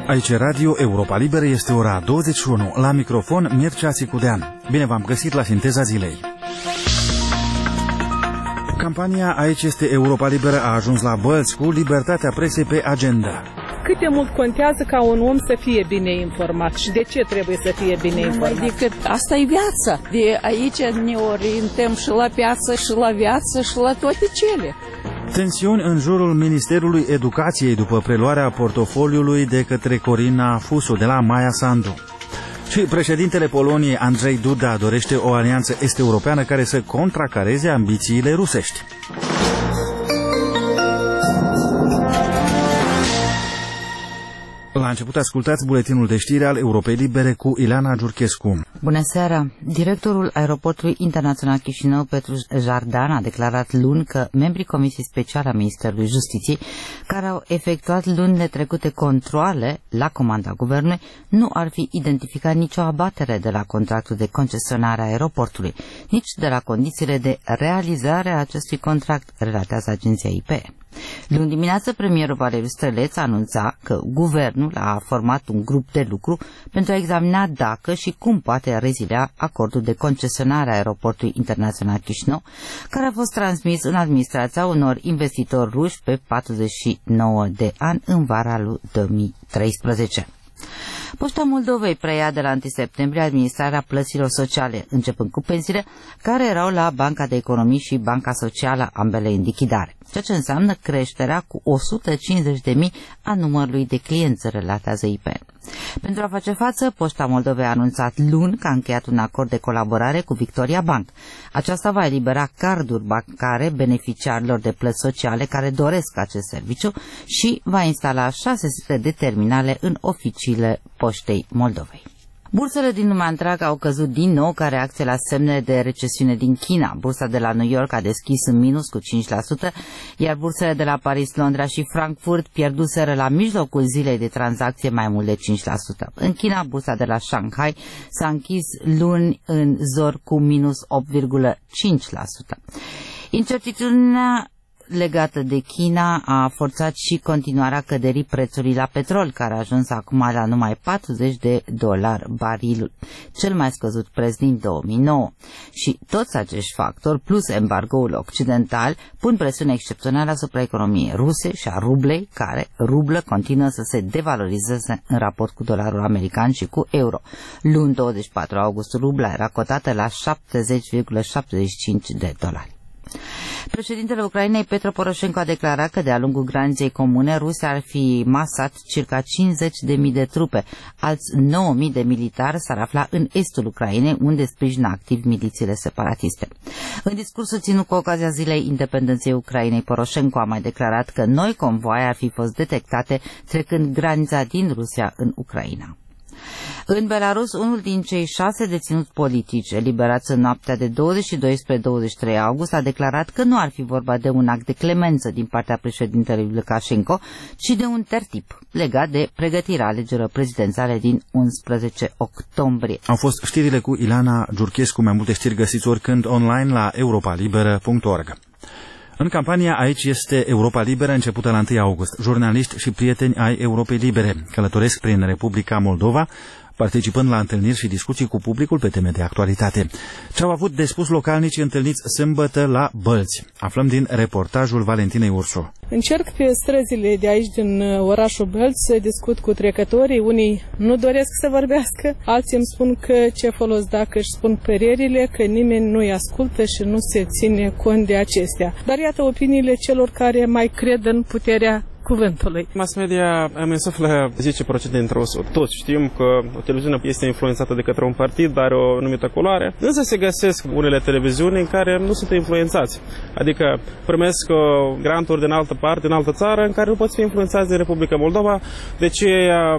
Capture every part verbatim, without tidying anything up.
Aici Radio Europa Liberă, este ora douăzeci și unu. La microfon Mircea Sicudean. Bine v-am găsit la Sinteza Zilei. Campania Aici este Europa Liberă a ajuns la bălți cu libertatea presei pe agenda. Cât de mult contează ca un om să fie bine informat și de ce trebuie să fie bine informat? Adică asta e viața. De aici ne orientăm și la piață, și la viață, și la toate cele. Tensiuni în jurul Ministerului Educației după preluarea portofoliului de către Corina Fusu de la Maia Sandu. Și președintele Poloniei, Andrzej Duda, dorește o alianță est-europeană care să contracareze ambițiile rusești. La început ascultați buletinul de știri al Europei Libere cu Ileana Giurchescu. Bună seara! Directorul Aeroportului Internațional Chișinău, Petru Jardan, a declarat luni că membrii Comisiei Speciale a Ministerului Justiției, care au efectuat lunile trecute controale la comanda guvernului, nu ar fi identificat nicio abatere de la contractul de concesionare a aeroportului, nici de la condițiile de realizare a acestui contract, relatează agenția I P E. Luni dimineață, premierul Valeriu Străleț anunța că guvernul a format un grup de lucru pentru a examina dacă și cum poate rezilia acordul de concesionare a aeroportului internațional Chișinău, care a fost transmis în administrația unor investitori ruși pe patruzeci și nouă de ani în vara lui două mii treisprezece. Poșta Moldovei preia de la întâi septembrie administrarea plăților sociale, începând cu pensiile care erau la Banca de Economii și Banca Socială, ambele în lichidare, ceea ce înseamnă creșterea cu o sută cincizeci de mii a numărului de clienți, relatează I P N. Pentru a face față, Poșta Moldovei a anunțat luni că a încheiat un acord de colaborare cu Victoria Bank. Aceasta va elibera carduri bancare beneficiarilor de plăți sociale care doresc acest serviciu și va instala șase sute de terminale în oficiile Poștei Moldovei. Bursele din lumea întreagă au căzut din nou ca reacție la semnele de recesiune din China. Bursa de la New York a deschis în minus cu cinci la sută, iar bursele de la Paris, Londra și Frankfurt pierduseră la mijlocul zilei de tranzacție mai mult de cinci la sută. În China, bursa de la Shanghai s-a închis luni în zor cu minus opt virgulă cinci la sută. Incertitudinea legată de China a forțat și continuarea căderii prețului la petrol, care a ajuns acum la numai patruzeci de dolari barilul, cel mai scăzut preț din două mii nouă. Și toți acești factori, plus embargoul occidental, pun presiune excepțională asupra economiei ruse și a rublei, care rublă continuă să se devalorizeze în raport cu dolarul american și cu euro. Luni douăzeci și patru august, rubla era cotată la șaptezeci virgulă șaptezeci și cinci de dolari. Președintele Ucrainei, Petro Poroșenko, a declarat că de-a lungul graniței comune Rusia ar fi masat circa cincizeci de mii de trupe. Alți nouă mii de militari s-ar afla în estul Ucrainei, unde sprijină activ milițiile separatiste. În discursul ținut cu ocazia Zilei Independenței Ucrainei, Poroșenko a mai declarat că noi convoaie ar fi fost detectate trecând granița din Rusia în Ucraina. În Belarus, unul din cei șase deținuți politici eliberați în noaptea de douăzeci și doi spre douăzeci și trei august a declarat că nu ar fi vorba de un act de clemență din partea președintelui Lukashenko, ci de un tertip legat de pregătirea alegerilor prezidențiale din unsprezece octombrie. Au fost știrile cu Ileana Giurchescu. Mai multe știri găsiți oricând online la europa liberă punct org. În campania Aici este Europa Liberă, începută la întâi august, jurnaliști și prieteni ai Europei Libere călătoresc prin Republica Moldova, participând la întâlniri și discuții cu publicul pe teme de actualitate. Ce au avut de spus localnicii întâlniți sâmbătă la Bălți? Aflăm din reportajul Valentinei Ursu. Încerc pe străzile de aici, din orașul Bălți, să discut cu trecătorii. Unii nu doresc să vorbească, alții îmi spun că ce folos dacă își spun părerile, că nimeni nu-i ascultă și nu se ține cont de acestea. Dar iată opiniile celor care mai cred în puterea cuvântului. Mass media îmi însuflă zece la sută dintre o sută. Toți știm că o televiziune este influențată de către un partid, are o anumită culoare, însă se găsesc unele televiziuni în care nu sunt influențați. Adică primesc granturi din altă parte, din altă țară, în care nu pot fi influențați de Republica Moldova. De ce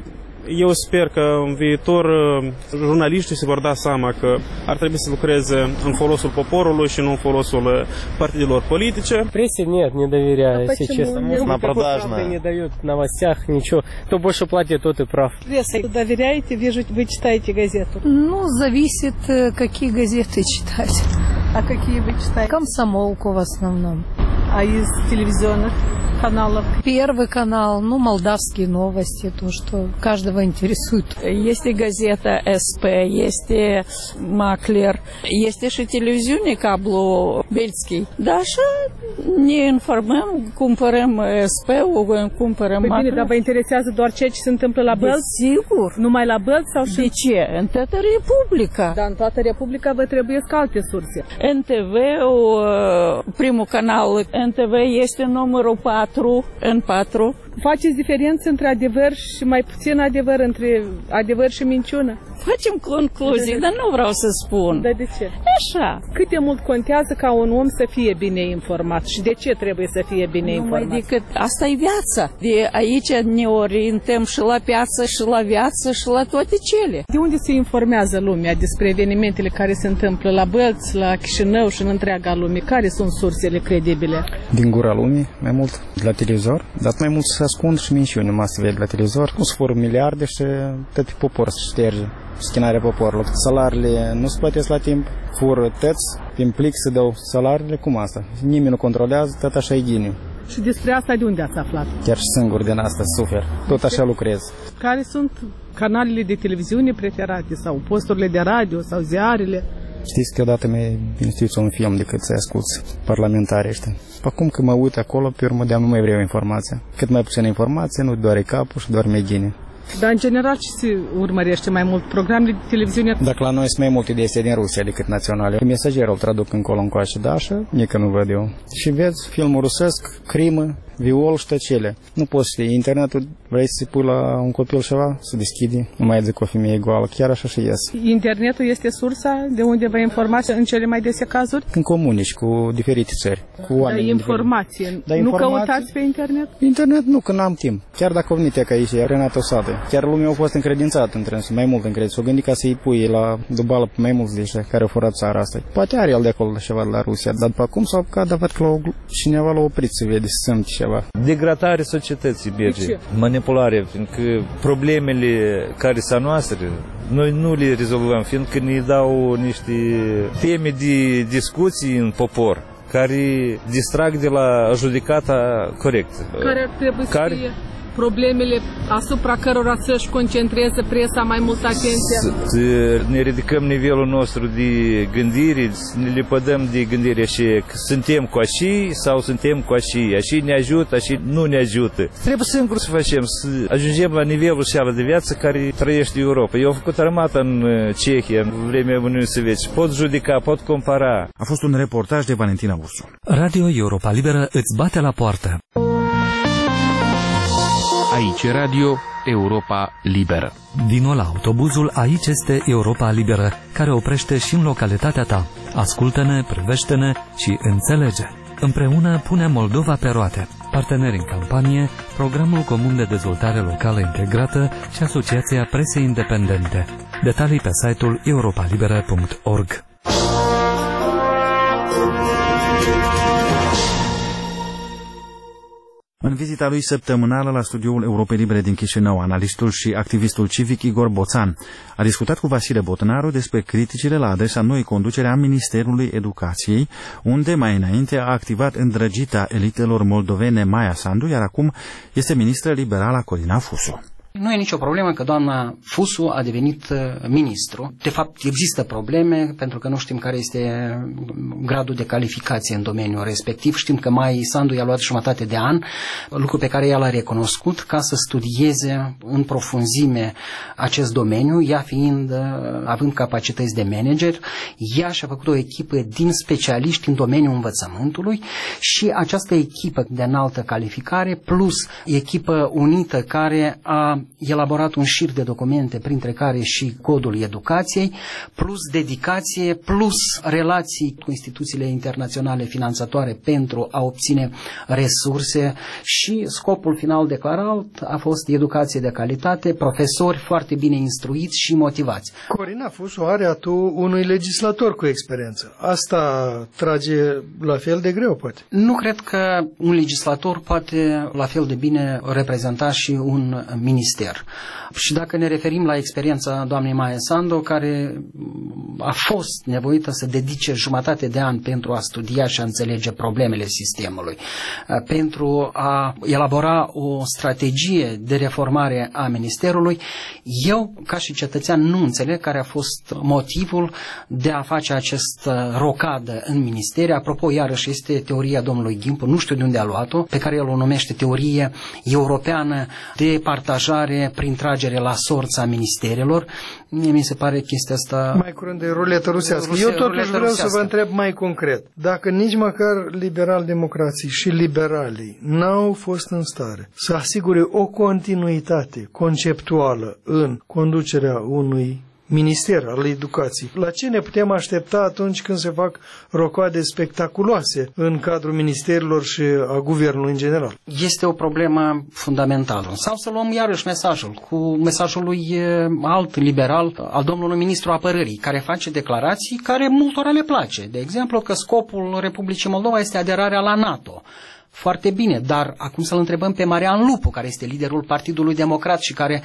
eu sper că în viitor jurnaliștii se vor da seama că ar trebui să lucreze în folosul poporului și nu în folosul partidelor politice. Прессе нет, не доверяю, если честно. На продажная. Не дают в новостях ничего. Кто больше платит, тот и прав. Пресса доверяете? Вижу, вы читаете газету. Ну, зависит, какие газеты читать. А какие вы читаете? Комсомолку в основном. А из телевизионных? каналов? Первый канал, ну, молдавские новости, то, что каждого интересует. Есть и газета СП, есть и Маклер, есть и телевизионный кабло Бельский. Даже не информăm, cumpărăm СП-ul, cumpărăm Păi Maklер. bine, dar vă interesează doar ceea ce se întâmplă la Bălți? Sigur. Numai la Bălți sau și... De ce? În toată Republica. Dar în toată Republica vă trebuie alte surse. N T V-ul, primul canal, N T V este numărul patru, N patru. Faceți diferență între adevăr și mai puțin adevăr, între adevăr și minciună? Facem concluzii, dar nu vreau să spun. Dar de ce? Așa. Cât de mult contează ca un om să fie bine informat și de ce trebuie să fie bine Numai informat? decât asta e viața. De aici ne orientăm și la piață, și la viață, și la toate cele. De unde se informează lumea despre evenimentele care se întâmplă la Bălți, la Chișinău și în întreaga lume? Care sunt sursele credibile? Din gura lumii, mai mult de la televizor, dar mai mult se ascund și minciuni, numai se vede la televizor. Nu se fură miliarde și tot popor se șterge. Schinarea poporului. Salariile nu se plătesc la timp, fură tăți, prin plic se dau salariile, cum asta? Nimeni nu controlează, tot așa e ghiniu. Și despre asta de unde ați aflat? Chiar și singur din asta sufer, tot așa lucrez. Care sunt canalele de televiziune preferate sau posturile de radio sau ziarele? Știți că odată mi-ai instituit un film decât să-i asculți parlamentarii ăștia. Acum că mă uit acolo, pe urmă de-am nu mai vreau informația. Cât mai puțină informație, nu doare capul și doar mi-e ghine. Dar în general ce se urmărește mai mult? Programele de televiziune? Dacă la noi sunt mai multe de din Rusia decât naționale. Mesagerul îl traduc încolo încoace, da, așa, nici nu văd eu. Și vezi filmul rusesc, crimă, viol și tăcele. Nu poți ști, internetul, vrei să pui la un copil ceva, să deschide, nu mai zic o femeie goală, chiar așa și ies. Internetul este sursa de unde vă informați în cele mai dese cazuri? Când comunici cu diferite țări, cu oameni. Da, informație. Da, nu informație. căutați pe internet? Internet nu, că n-am timp. Chiar dacă o venit ca aici, Renato Sate, chiar lumea a fost încredințată între mai mult încredință. S-o gândit ca să-i pui la dubală pe mai mulți de ăștia care au furat țara asta. Poate are el de acolo ceva de la Rusia, dar după cum s-a apucat, dar văd că l-a, cineva l-a oprit să vede, să simte ceva. Degradarea societății merge, manipulare, fiindcă problemele care sunt noastre, noi nu le rezolvăm, fiindcă ne dau niște teme de discuții în popor, care distrag de la judecata corectă. Care ar trebui care... să fie problemele asupra cărora să-și concentreze presa mai mult atenție? Să ne ridicăm nivelul nostru de gândire, să ne lepădăm de gândire și că suntem cu așa sau suntem cu așa, așa ne ajută, așa nu ne ajută. Trebuie singur să facem, să ajungem la nivelul ăla de viață care trăiește Europa. Eu am făcut armata în Cehia, în vremea Uniunii Sovietice. Pot judeca, pot compara. A fost un reportaj de Valentina Ursu. Radio Europa Liberă îți bate la poartă. Aici Radio Europa Liberă. Vino la autobuzul Aici este Europa Liberă, care oprește și în localitatea ta. Ascultă-ne, privește-ne și înțelege. Împreună punem Moldova pe roate. Parteneri în campanie, Programul Comun de Dezvoltare Locală Integrată și Asociația Presei Independente. Detalii pe site-ul europalibera punct org. În vizita lui săptămânală la studioul Europei Libere din Chișinău, analistul și activistul civic Igor Boțan a discutat cu Vasile Botnaru despre criticile la adresa noii conducere a Ministerului Educației, unde mai înainte a activat îndrăgita elitelor moldovene Maia Sandu, iar acum este ministră liberală Corina Fusu. Nu e nicio problemă că doamna Fusu a devenit ministru. De fapt, există probleme pentru că nu știm care este gradul de calificație în domeniul respectiv. Știm că Maia Sandu i-a luat jumătate de an, lucru pe care ea l-a recunoscut, ca să studieze în profunzime acest domeniu, ea fiind, având capacități de manager, ea și-a făcut o echipă din specialiști în domeniul învățământului și această echipă de înaltă calificare plus echipă unită care a elaborat un șir de documente, printre care și codul educației, plus dedicație, plus relații cu instituțiile internaționale finanțatoare pentru a obține resurse și scopul final declarat a fost educație de calitate, profesori foarte bine instruiți și motivați. Corina Fusu are atu unui legislator cu experiență. Asta trage la fel de greu, poate? Nu cred că un legislator poate la fel de bine reprezenta și un minister minister. Și dacă ne referim la experiența doamnei Maia Sandu, care a fost nevoită să dedice jumătate de an pentru a studia și a înțelege problemele sistemului, pentru a elabora o strategie de reformare a ministerului, eu, ca și cetățean, nu înțeleg care a fost motivul de a face această rocadă în ministeri. Apropo, iarăși, este teoria domnului Ghimpu, nu știu de unde a luat-o, pe care el o numește teorie europeană de partajare prin tragere la sorța ministerelor. Mie mi se pare chestia asta... Mai curând de ruletă rusească. Eu totuși vreau să vă întreb mai concret. Dacă nici măcar liberal-democrații și liberalii n-au fost în stare să asigure o continuitate conceptuală în conducerea unui minister al educației, la ce ne putem aștepta atunci când se fac rocoade spectaculoase în cadrul ministerilor și a guvernului în general? Este o problemă fundamentală. Sau să luăm iarăși mesajul, cu mesajul lui alt liberal, al domnului ministru apărării, care face declarații care multora le place. De exemplu, că scopul Republicii Moldova este aderarea la NATO. Foarte bine, dar acum să-l întrebăm pe Marian Lupu, care este liderul Partidului Democrat și care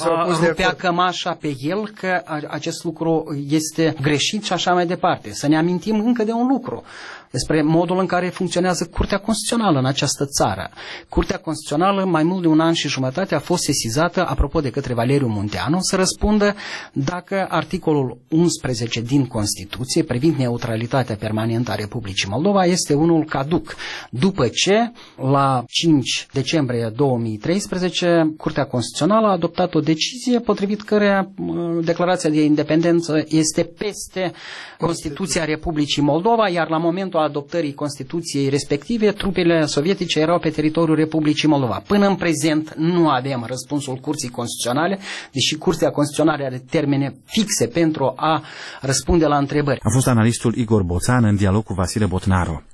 rupea cămașa pe el că acest lucru este greșit și așa mai departe. Să ne amintim încă de un lucru despre modul în care funcționează Curtea Constituțională în această țară. Curtea Constituțională, mai mult de un an și jumătate, a fost sesizată, apropo de către Valeriu Munteanu, să răspundă dacă articolul unsprezece din Constituție, privind neutralitatea permanentă a Republicii Moldova, este unul caduc. După ce, la cinci decembrie două mii treisprezece, Curtea Constituțională a adoptat o decizie potrivit căreia declarația de independență este peste Constituția Republicii Moldova, iar la momentul adoptării Constituției respective, trupele sovietice erau pe teritoriul Republicii Moldova. Până în prezent nu avem răspunsul Curții Constituționale, deși Curtea Constituțională are termene fixe pentru a răspunde la întrebări. A fost analistul Igor Boțan în dialog cu Vasile Botnaru.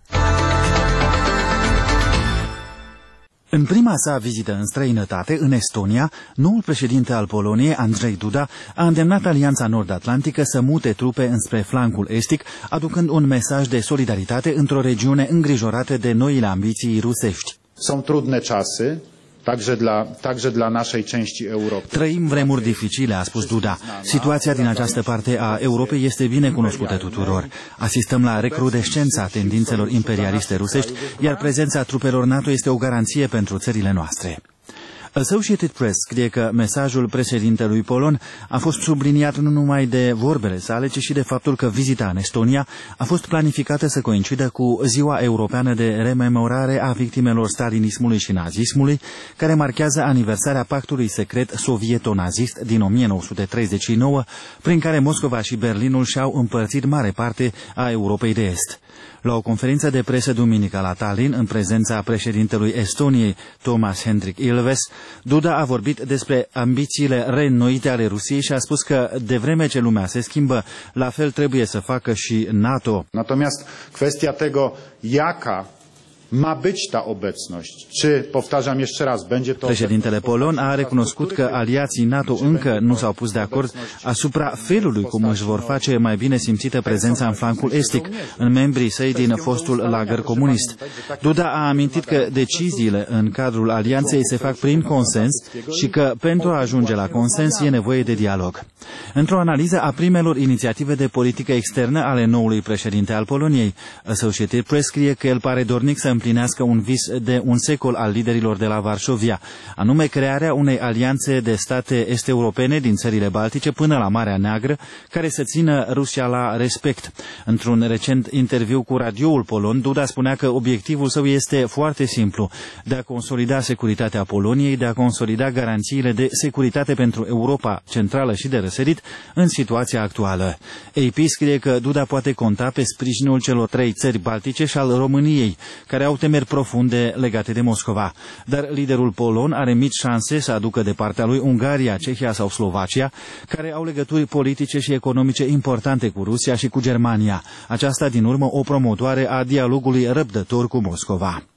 În prima sa vizită în străinătate, în Estonia, noul președinte al Poloniei, Andrzej Duda, a îndemnat Alianța Nord-Atlantică să mute trupe înspre flancul estic, aducând un mesaj de solidaritate într-o regiune îngrijorată de noile ambiții rusești. Sunt trudne czasy. Także dla, także dla naszej części Europy. Trăim vremuri dificile, a spus Duda. Situația din această parte a Europei este bine cunoscută tuturor. Asistăm la recrudescența tendințelor imperialiste rusești, iar prezența trupelor NATO este o garanție pentru țările noastre. Associated Press scrie că mesajul președintelui polon a fost subliniat nu numai de vorbele sale, ci și de faptul că vizita în Estonia a fost planificată să coincidă cu Ziua Europeană de Rememorare a victimelor stalinismului și nazismului, care marchează aniversarea pactului secret sovieto-nazist din o mie nouă sute treizeci și nouă, prin care Moscova și Berlinul și-au împărțit mare parte a Europei de Est. La o conferință de presă duminică la Tallinn, în prezența președintelui Estoniei, Toomas Hendrik Ilves, Duda a vorbit despre ambițiile reînnoite ale Rusiei și a spus că, de vreme ce lumea se schimbă, la fel trebuie să facă și NATO. Natomiast kwestia tego, jaka ma być ta obecność. Czy, powtarzam jeszcze raz, będzie to... Președintele polon a recunoscut că aliații NATO încă nu s-au pus de acord asupra felului cum își vor face mai bine simțită prezența în flancul estic, în membrii săi din fostul lagăr comunist. Duda a amintit că deciziile în cadrul alianței se fac prin consens și că pentru a ajunge la consens e nevoie de dialog. Într-o analiză a primelor inițiative de politică externă ale noului președinte al Poloniei, Associated Press scrie că el pare dornic să împlinească un vis de un secol al liderilor de la Varșovia, anume crearea unei alianțe de state est-europene din țările baltice până la Marea Neagră, care să țină Rusia la respect. Într-un recent interviu cu radioul polon, Duda spunea că obiectivul său este foarte simplu, de a consolida securitatea Poloniei, de a consolida garanțiile de securitate pentru Europa Centrală și de răsărit în situația actuală. A P scrie că Duda poate conta pe sprijinul celor trei țări baltice și al României, care au temeri profunde legate de Moscova. Dar liderul polon are mici șanse să aducă de partea lui Ungaria, Cehia sau Slovacia, care au legături politice și economice importante cu Rusia și cu Germania. Aceasta, din urmă, o promotoare a dialogului răbdător cu Moscova.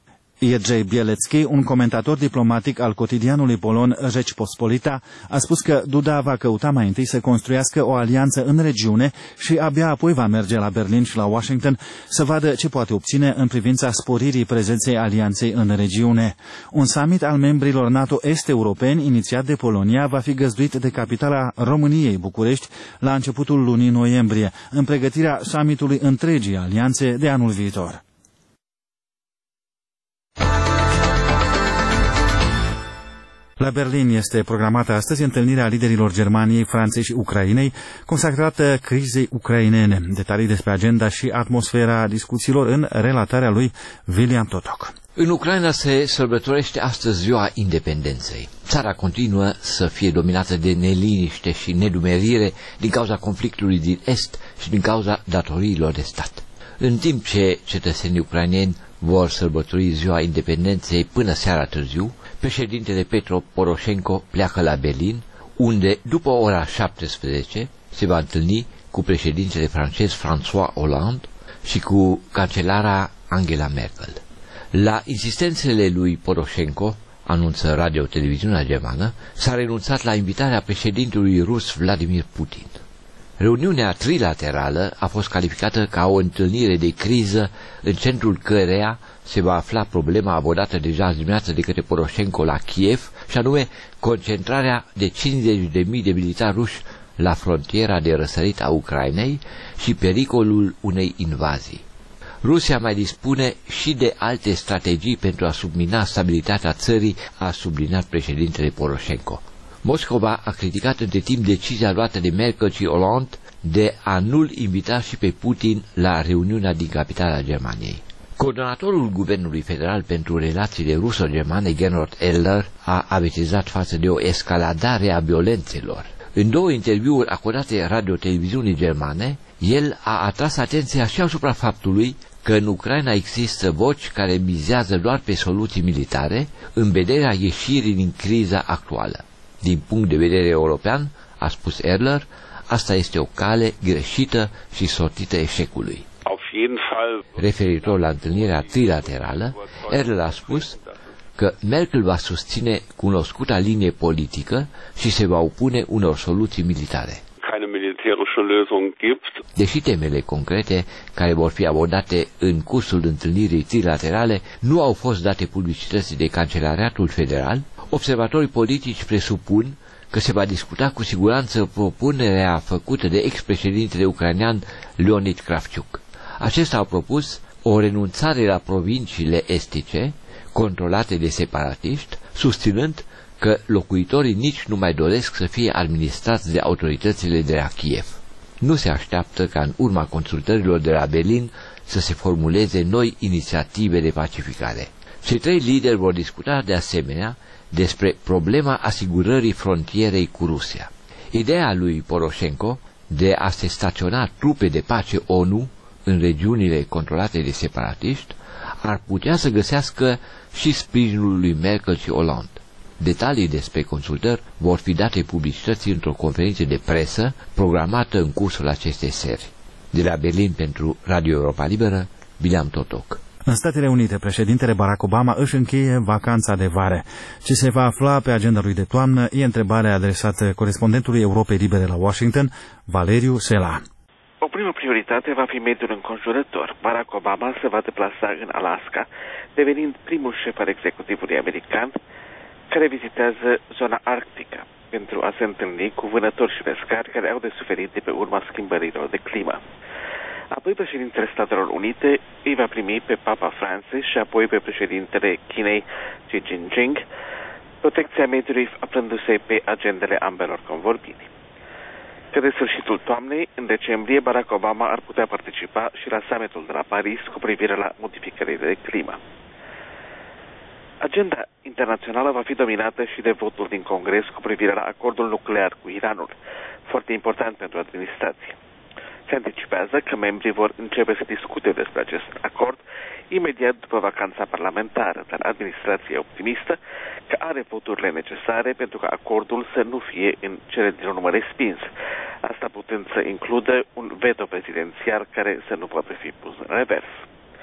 Jerzy Bielecki, un comentator diplomatic al cotidianului polon Rzeczpospolita, a spus că Duda va căuta mai întâi să construiască o alianță în regiune și abia apoi va merge la Berlin și la Washington să vadă ce poate obține în privința sporirii prezenței alianței în regiune. Un summit al membrilor NATO est-europeni inițiat de Polonia va fi găzduit de capitala României, București, la începutul lunii noiembrie, în pregătirea summitului întregii alianțe de anul viitor. La Berlin este programată astăzi întâlnirea liderilor Germaniei, Franței și Ucrainei, consacrată crizei ucrainene. Detalii despre agenda și atmosfera discuțiilor în relatarea lui William Totok. În Ucraina se sărbătorește astăzi ziua independenței. Țara continuă să fie dominată de neliniște și nedumerire din cauza conflictului din Est și din cauza datoriilor de stat. În timp ce cetățenii ucraineni vor sărbători ziua independenței până seara târziu, președintele Petro Poroșenko pleacă la Berlin, unde, după ora șaptesprezece, se va întâlni cu președintele francez François Hollande și cu cancelara Angela Merkel. La insistențele lui Poroșenko, anunță radio-televiziunea germană, s-a renunțat la invitarea președintelui rus Vladimir Putin. Reuniunea trilaterală a fost calificată ca o întâlnire de criză în centrul căreia se va afla problema abordată deja azi dimineață de către Poroșenko la Kiev, și anume concentrarea de cincizeci de mii de militari ruși la frontiera de răsărit a Ucrainei și pericolul unei invazii. Rusia mai dispune și de alte strategii pentru a submina stabilitatea țării, a subliniat președintele Poroșenko. Moscova a criticat între timp decizia luată de Merkel și Hollande de a nu-l invita și pe Putin la reuniunea din capitala Germaniei. Coordonatorul Guvernului Federal pentru relațiile ruso-germane, Gernot Eller, a avertizat față de o escaladare a violențelor. În două interviuri acordate radio-televiziunii germane, el a atras atenția și asupra faptului că în Ucraina există voci care mizează doar pe soluții militare în vederea ieșirii din criza actuală. Din punct de vedere european, a spus Erler, asta este o cale greșită și sortită eșecului. Referitor la întâlnirea trilaterală, Erler a spus că Merkel va susține cunoscuta linie politică și se va opune unor soluții militare. Deși temele concrete care vor fi abordate în cursul întâlnirii trilaterale nu au fost date publicității de Cancelariatul Federal, observatorii politici presupun că se va discuta cu siguranță propunerea făcută de ex-președintele ucrainean Leonid Kravchuk. Acesta a propus o renunțare la provinciile estice, controlate de separatiști, susținând că locuitorii nici nu mai doresc să fie administrați de autoritățile de la Kiev. Nu se așteaptă ca în urma consultărilor de la Berlin să se formuleze noi inițiative de pacificare. Cei trei lideri vor discuta de asemenea despre problema asigurării frontierei cu Rusia. Ideea lui Poroșenko de a se staționa trupe de pace ONU în regiunile controlate de separatiști ar putea să găsească și sprijinul lui Merkel și Hollande. Detalii despre consultări vor fi date publicității într-o conferință de presă programată în cursul acestei seri. De la Berlin pentru Radio Europa Liberă, William Totok. În Statele Unite, președintele Barack Obama își încheie vacanța de vară. Ce se va afla pe agenda lui de toamnă e întrebarea adresată corespondentului Europei Libere la Washington, Valeriu Sela. O primă prioritate va fi mediul înconjurător. Barack Obama se va deplasa în Alaska, devenind primul șef al executivului american care vizitează zona arctică pentru a se întâlni cu vânători și pescari care au de suferit de pe urma schimbărilor de climă. Apoi președintele Statelor Unite îi va primi pe Papa Francis și apoi pe președintele Chinei Xi Jinping, protecția mediului aflându-se pe agendele ambelor convorbiri. Către sfârșitul toamnei, în decembrie, Barack Obama ar putea participa și la summitul de la Paris cu privire la modificările de climă. Agenda internațională va fi dominată și de votul din Congres cu privire la acordul nuclear cu Iranul, foarte important pentru administrație. Se anticipează că membrii vor începe să discute despre acest acord imediat după vacanța parlamentară, dar administrația e optimistă că are voturile necesare pentru ca acordul să nu fie în cele din urmă respins, asta putând să includă un veto prezidențial care să nu poate fi pus în revers.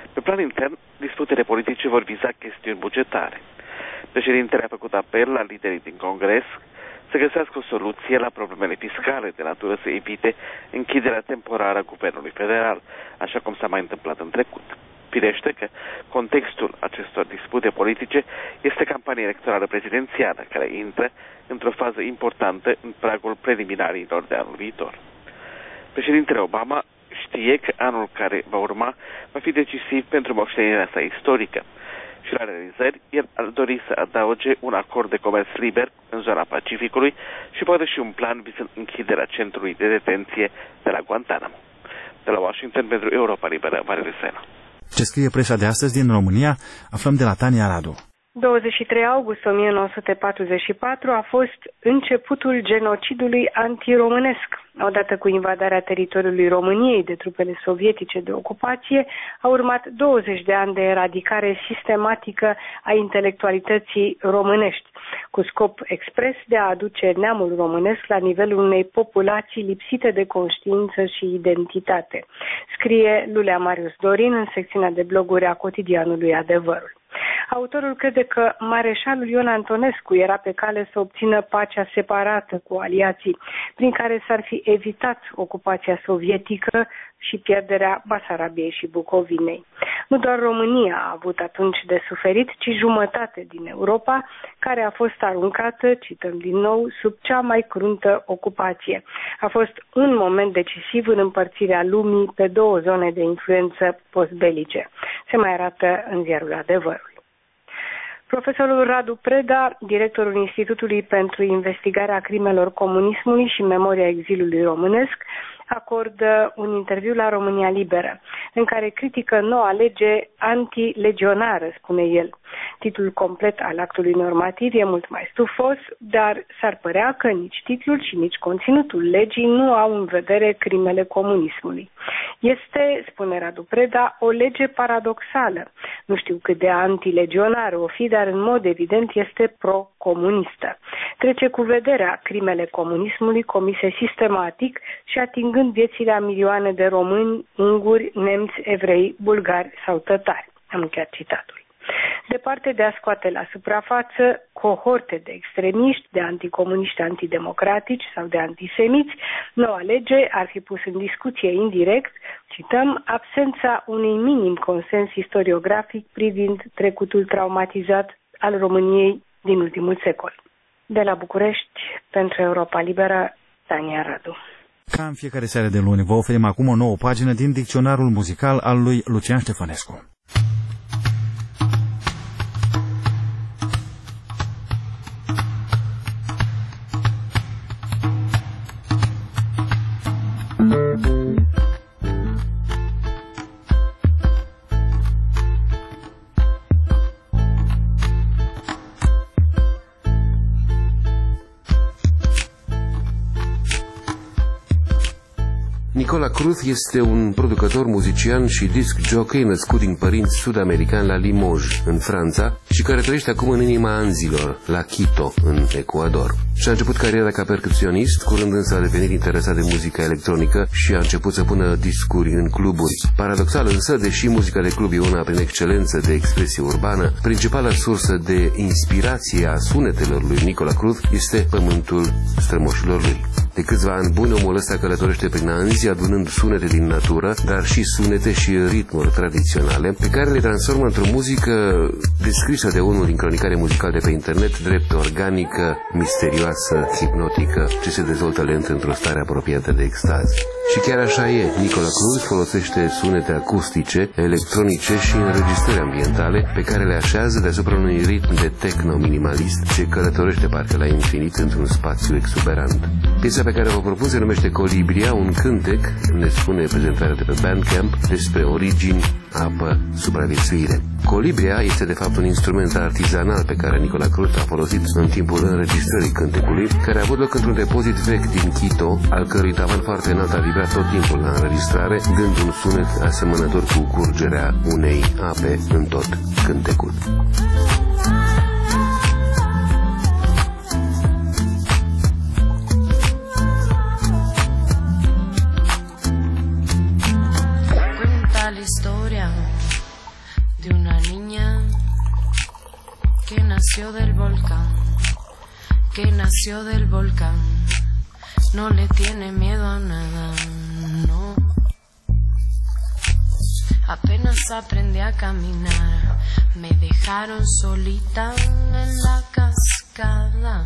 Pe plan intern, disputele politice vor viza chestiuni bugetare. Președintele a făcut apel la liderii din Congres să găsească o soluție la problemele fiscale de natură să evite închiderea temporară a guvernului federal, așa cum s-a mai întâmplat în trecut. Firește că contextul acestor dispute politice este campania electorală prezidențială, care intră într-o fază importantă în pragul preliminarilor de anul viitor. Președintele Obama știe că anul care va urma va fi decisiv pentru moștenirea sa istorică și la realizări el ar dori să adauge un acord de comerț liber în zona Pacificului și poate și un plan vizând închiderea centrului de detenție de la Guantanamo. De la Washington pentru Europa Liberă, Valeriu Sena. Ce scrie presa de astăzi din România, aflăm de la Tania Radu. douăzeci și trei august o mie nouă sute patruzeci și patru a fost începutul genocidului antiromânesc. Odată cu invadarea teritoriului României de trupele sovietice de ocupație, a urmat douăzeci de ani de eradicare sistematică a intelectualității românești, cu scop expres de a aduce neamul românesc la nivelul unei populații lipsite de conștiință și identitate, scrie Lulea Marius Dorin în secțiunea de bloguri a cotidianului Adevărul. Autorul crede că mareșalul Ion Antonescu era pe cale să obțină pacea separată cu aliații, prin care s-ar fi evitat ocupația sovietică și pierderea Basarabiei și Bucovinei. Nu doar România a avut atunci de suferit, ci jumătate din Europa, care a fost aruncată, cităm din nou, sub cea mai cruntă ocupație. A fost un moment decisiv în împărțirea lumii pe două zone de influență postbelice. Se mai arată în ziarul Adevărul. Profesorul Radu Preda, directorul Institutului pentru Investigarea Crimelor Comunismului și Memoria Exilului Românesc, acordă un interviu la România Liberă, în care critică noua lege antilegionară, spune el. Titlul complet al actului normativ e mult mai stufos, dar s-ar părea că nici titlul și nici conținutul legii nu au în vedere crimele comunismului. Este, spune Radu Preda, o lege paradoxală. Nu știu cât de antilegionară o fi, dar în mod evident este pro-comunistă. Trece cu vederea crimele comunismului comise sistematic și atingând viețile a milioane de români, unguri, nemți, evrei, bulgari sau tătari. Am încheiat citatul. Departe de a scoate la suprafață cohorte de extremiști, de anticomuniști antidemocratici sau de antisemiți, noua lege ar fi pus în discuție indirect, cităm, absența unui minim consens istoriografic privind trecutul traumatizat al României din ultimul secol. De la București, pentru Europa Liberă, Tania Radu. Ca în fiecare seară de luni, vă oferim acum o nouă pagină din dicționarul muzical al lui Lucian Ștefănescu. Nicola Cruz este un producător, muzician și disc jockey născut din părinți sud-americani la Limoges, în Franța, și care trăiește acum în inima Anzilor, la Quito, în Ecuador. Și-a început cariera ca percuționist, curând însă a devenit interesat de muzica electronică și a început să pună discuri în cluburi. Paradoxal însă, deși muzica de club e una prin excelență de expresie urbană, principala sursă de inspirație a sunetelor lui Nicola Cruz este pământul strămoșilor lui. De câțiva ani buni, omul ăsta călătorește prin Anzi, adunând sunete din natură, dar și sunete și ritmuri tradiționale, pe care le transformă într-o muzică descrisă de unul din cronicare muzicale de pe internet, drept organică, misterioasă, hipnotică, ce se dezvoltă lent într-o stare apropiată de extaz. Și chiar așa e, Nicola Cruz folosește sunete acustice, electronice și înregistrări ambientale, pe care le așează deasupra unui ritm de techno minimalist ce călătorește parcă la infinit într-un spațiu exuberant. Piesa pe care o propun se numește Colibria, un cântec, ne spune prezentarea de pe Bandcamp, despre origini, apă, supraviețuire. Colibria este de fapt un instrument artizanal pe care Nicola Cruz a folosit în timpul înregistrării cântecului, care a avut loc într-un depozit vechi din Quito, al cărui tavan foarte înalt a vibrat tot timpul la înregistrare, dând un sunet asemănător cu curgerea unei ape în tot cântecul. que nació del volcán, que nació del volcán, no le tiene miedo a nada, no. Apenas aprendí a caminar, me dejaron solita en la cascada.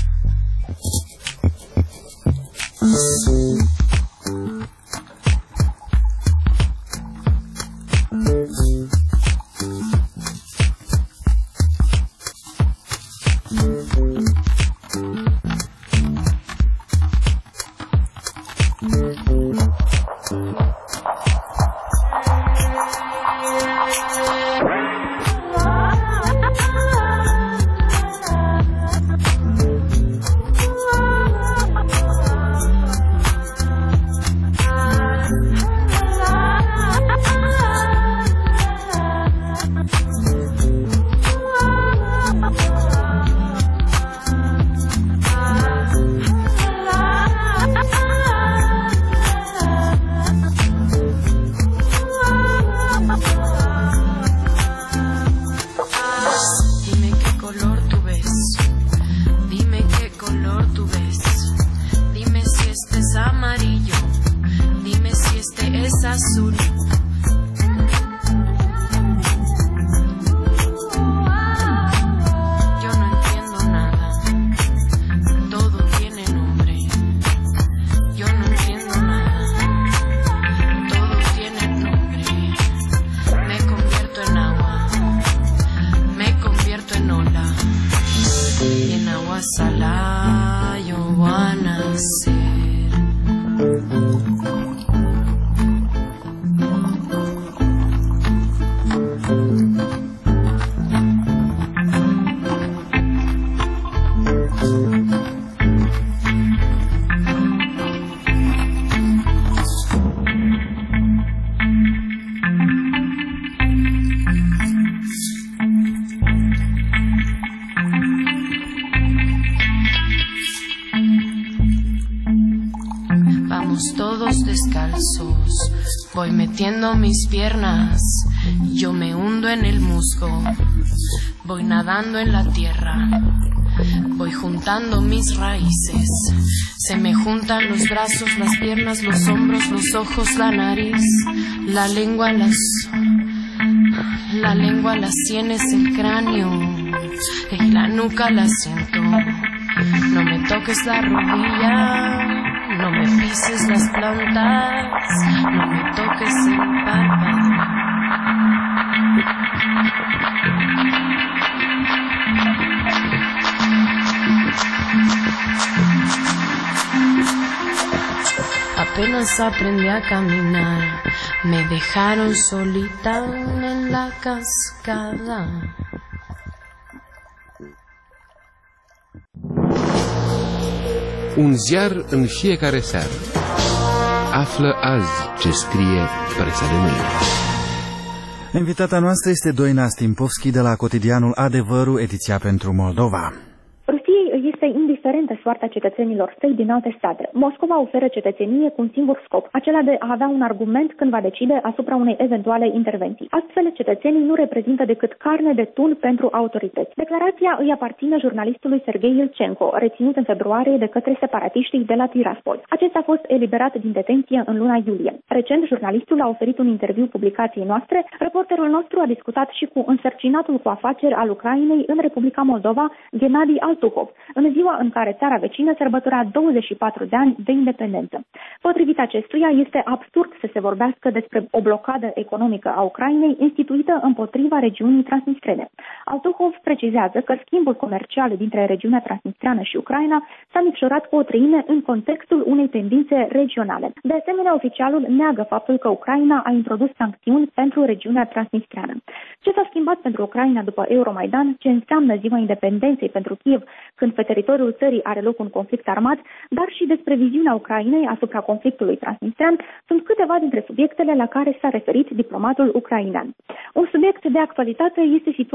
Voy metiendo mis piernas, yo me hundo en el musgo, voy nadando en la tierra, voy juntando mis raíces, se me juntan los brazos, las piernas, los hombros, los ojos, la nariz, la lengua, las, la lengua, las sienes, el cráneo y la nuca la siento. No me toques la rodilla, no me pises las plantas, no me toques el párpado. Apenas aprendí a caminar, me dejaron solita en la cascada. Un ziar în fiecare seară. Află azi ce scrie presa de mâine. Invitata noastră este Doina Stimpovski de la cotidianul Adevărul, ediția pentru Moldova. Rusiei îi este indiferentă soarta cetățenilor săi din alte state. Moscova oferă cetățenie cu un singur scop, acela de a avea un argument când va decide asupra unei eventuale intervenții. Astfel, cetățenii nu reprezintă decât carne de tun pentru autorități. Declarația îi aparține jurnalistului Sergei Ilchenko, reținut în februarie de către separatiștii de la Tiraspol. Acesta a fost eliberat din detenție în luna iulie. Recent, jurnalistul a oferit un interviu publicației noastre. Reporterul nostru a discutat și cu însărcinatul cu afaceri al Ucrainei în Republica Moldova, Gennady Altukhov, în ziua în care țara vecină sărbătorea douăzeci și patru de ani de independență. Potrivit acestuia, este absurd să se vorbească despre o blocadă economică a Ucrainei instituită împotriva regiunii transnistrene. Altukhov precizează că schimbul comercial dintre regiunea transnistreană și Ucraina s-a micșorat cu o treime în contextul unei tendințe regionale. De asemenea, oficialul neagă faptul că Ucraina a introdus sancțiuni pentru regiunea transnistreană. Ce s-a schimbat pentru Ucraina după Euromaidan, ce înseamnă ziua independenței pentru Kiev, când pe teritoriul țării are loc un conflict armat, dar și despre viziunea Ucrainei asupra conflictului transnistrean, sunt câteva dintre subiectele la care s-a referit diplomatul ucrainean. Un subiect de actualitate este situația de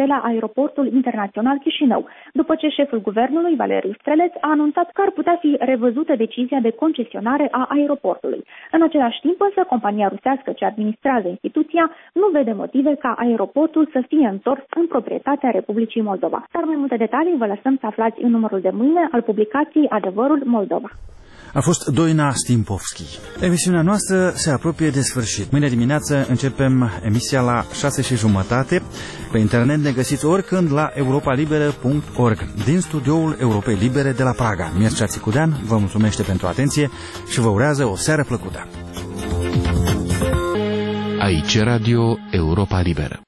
de la Aeroportul Internațional Chișinău, după ce șeful guvernului, Valeriu Streleț, a anunțat că ar putea fi revăzută decizia de concesionare a aeroportului. În același timp, însă, compania rusească ce administrează instituția nu vede motive ca aeroportul să fie întors în proprietatea Republicii Moldova. Dar mai multe detalii vă lăsăm să aflați în numărul de mâine al publicației Adevărul Moldova. A fost Doina Stimpovski. Emisiunea noastră se apropie de sfârșit. Mâine dimineață începem emisia la șase și jumătate. Pe internet ne găsiți oricând la europa liberă punct org. Din studioul Europei Libere de la Praga, Mircea Țicudean vă mulțumește pentru atenție și vă urează o seară plăcută. Aici Radio Europa Liberă.